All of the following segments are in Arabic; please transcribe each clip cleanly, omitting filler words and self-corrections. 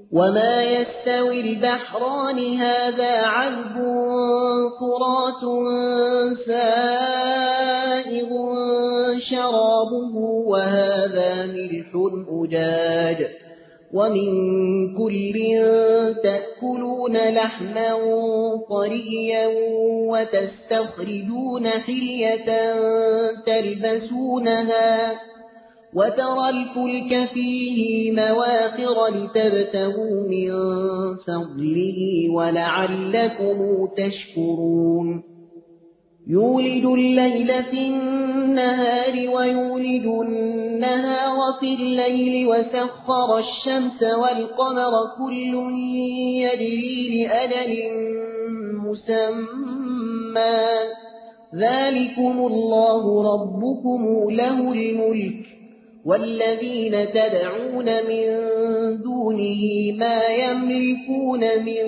وما يستوي البحران هذا عذب فرات سائغ شرابه وهذا ملح أجاج ومن كل تأكلون لحما طريا وتستخرجون حلية تلبسونها وترى الفلك فيه مواخر لتبتغوا من فضله ولعلكم تشكرون يولد الليل في النهار ويولد النهار في الليل وسخر الشمس والقمر كل يجري لأجل مسمى ذلكم الله ربكم له الملك والذين تدعون من دونه ما يملكون من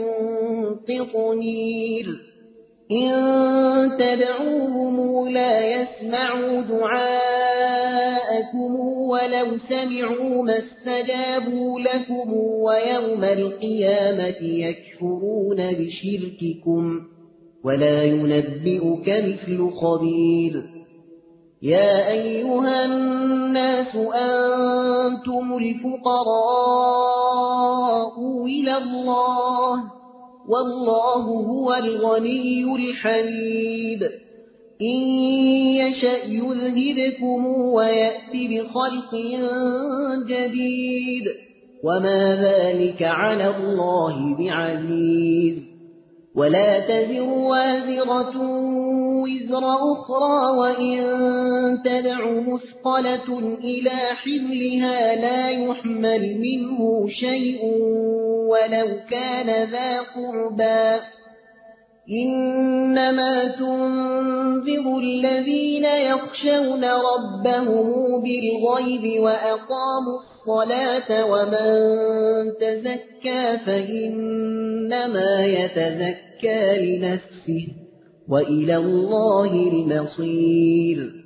قطمير إن تدعوهم لا يسمعوا دعاءكم ولو سمعوا ما استجابوا لكم ويوم القيامة يكفرون بشرككم ولا ينبئك مثل خبير يا أيها الناس أنتم الفقراء إلى الله والله هو الغني الحميد إن يشأ يذهبكم ويأتي بخلق جديد وما ذلك على الله بعزيز ولا تزر وازرة وزر أخرى وإن تدع مثقلة إلى حملها لا يحمل منه شيء ولو كان ذا قربى إنما تنذر الذين يخشون ربهم بالغيب وأقاموا الصلاة ومن تزكى فإنما يتزكى لنفسه وإلى الله المصير